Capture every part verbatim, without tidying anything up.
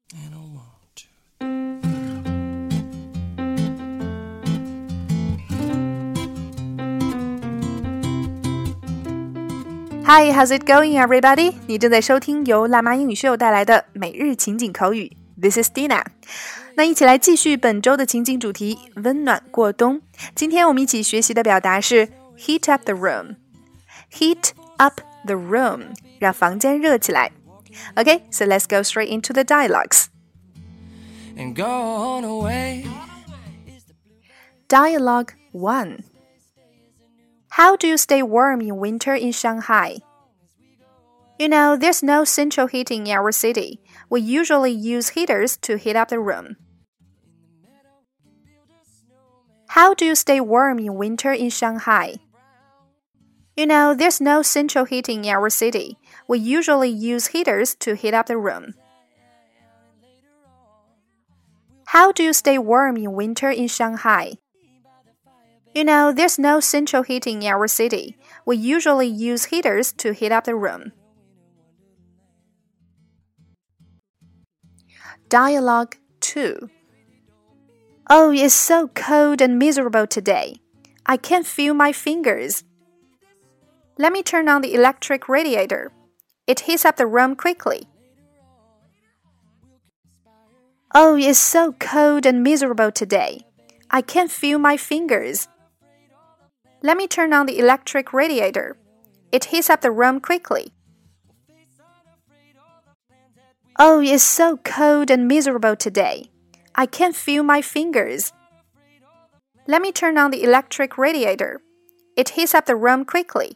Hi, how's it going, everybody? 你正在收听由辣妈英语秀带来的每日情景口语。This is Dina. 那一起来继续本周的情景主题，温暖过冬。今天我们一起学习的表达是 heat up the room. Heat up the room. 让房间热起来。Okay, so let's go straight into the dialogues. And go on away. Dialogue one. How do you stay warm in winter in Shanghai? You know, there's no central heating in our city. We usually use heaters to heat up the room. How do you stay warm in winter in Shanghai? You know, there's no central heating in our city. We usually use heaters to heat up the room. How do you stay warm in winter in Shanghai?You know, there's no central heating in our city. We usually use heaters to heat up the room. Dialogue two. Oh, it's so cold and miserable today. I can't feel my fingers. Let me turn on the electric radiator. It heats up the room quickly. Oh, it's so cold and miserable today. I can't feel my fingers.Let me turn on the electric radiator. It heats up the room quickly. Oh, it's so cold and miserable today. I can't feel my fingers. Let me turn on the electric radiator. It heats up the room quickly.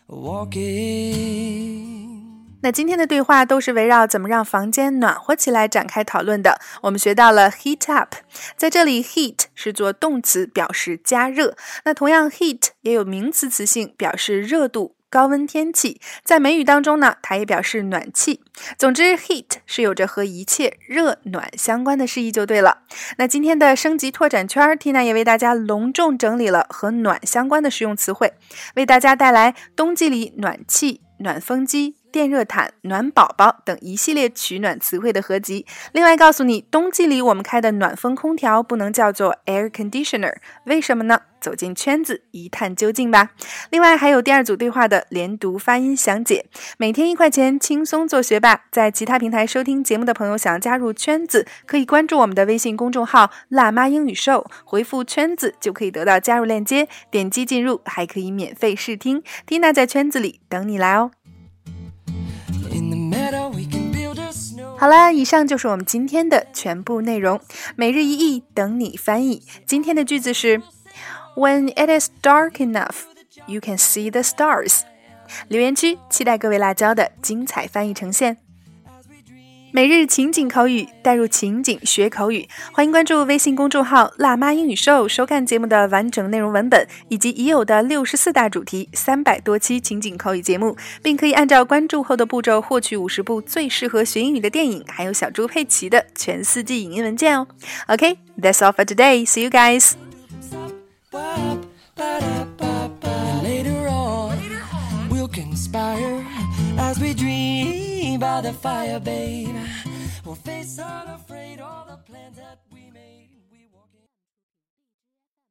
Walking.那今天的对话都是围绕怎么让房间暖和起来展开讨论的。我们学到了 heat up， 在这里 heat 是做动词，表示加热。那同样 heat 也有名词词性，表示热度、高温天气。在美语当中呢，它也表示暖气。总之 heat 是有着和一切热暖相关的释义就对了。那今天的升级拓展圈 Tina 也为大家隆重整理了和暖相关的实用词汇，为大家带来冬季里暖气、暖风机、电热毯、暖宝宝等一系列取暖词汇的合集。另外告诉你，冬季里我们开的暖风空调不能叫做 air conditioner， 为什么呢？走进圈子一探究竟吧。另外还有第二组对话的连读发音详解。每天一块钱，轻松做学霸。在其他平台收听节目的朋友想要加入圈子，可以关注我们的微信公众号辣妈英语秀，回复圈子就可以得到加入链接，点击进入还可以免费试听。Tina在圈子里等你来哦。好了，以上就是我们今天的全部内容。每日一译等你翻译。今天的句子是 When it is dark enough, you can see the stars. 留言区期待各位辣椒的精彩翻译呈现。每日情景口语，带入情景学口语，欢迎关注微信公众号辣妈英语秀，收看节目的完整内容文本，以及已有的六十四大主题三百多期情景口语节目，并可以按照关注后的步骤获取五十部最适合学英语的电影，还有小猪佩奇的全四季影音文件哦。Okay, that's all for today. See you guys. As we dream by the fire, babe, we'll face unafraid.